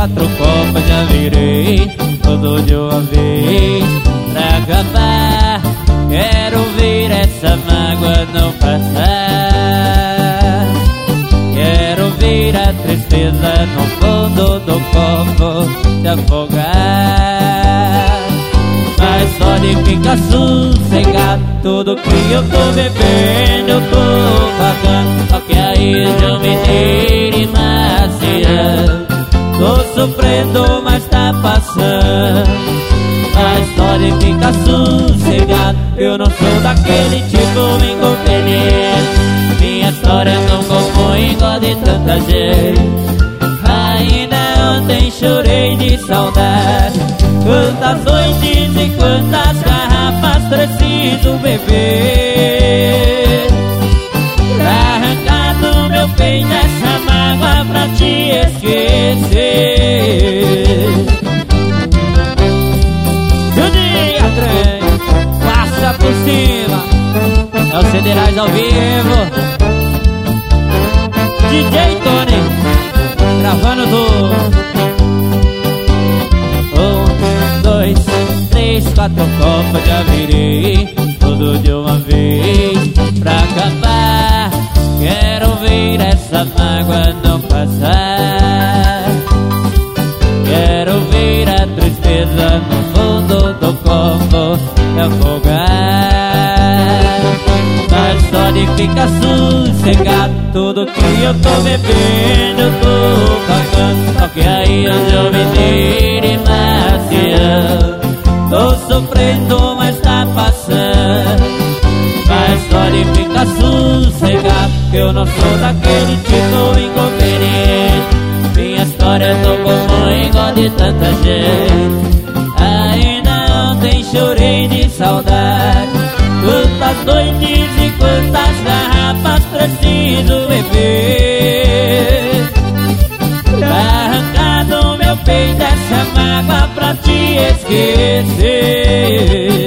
4 copos já virei, tudo de uma vez pra acabar. Quero ver essa mágoa não passar. Quero ver a tristeza no fundo do copo se afogar. Mas só de ficar sossegado, tudo que eu tô bebendo eu tô pagando. Só que aí eu me tire macia. Tô sofrendo, mas tá passando. Mas só de ficar sossegado, eu não sou daquele tipo inconveniente. Minha história não comum igual de tanta gente. Ainda ontem chorei de saudade. Quantas noites e quantas garrafas preciso beber pra arrancar do meu peito essa mágoa pra te esquecer. E o dia trem passa por cima. É o Cederais ao vivo. DJ Tony gravando tudo. 1, 2, 3, 4 copos já virei, tudo de uma vez pra acabar. Quero ver essa mágoa não passar. Quero ver a tristeza no fundo do copo se afogar. Mas só de ficar sossegado, tudo que eu tô bebendo eu tô pagando. Só que aí eu me tire macia. Tô sofrendo, mas tá passando. Mas só de ficar sossegado, eu não sou daquele tipo inconveniente. Minha história é tão comum igual de tanta gente. Ainda ontem chorei de saudade. Quantas noites e quantas garrafas preciso beber pra arrancar do meu peito essa mágoa pra te esquecer.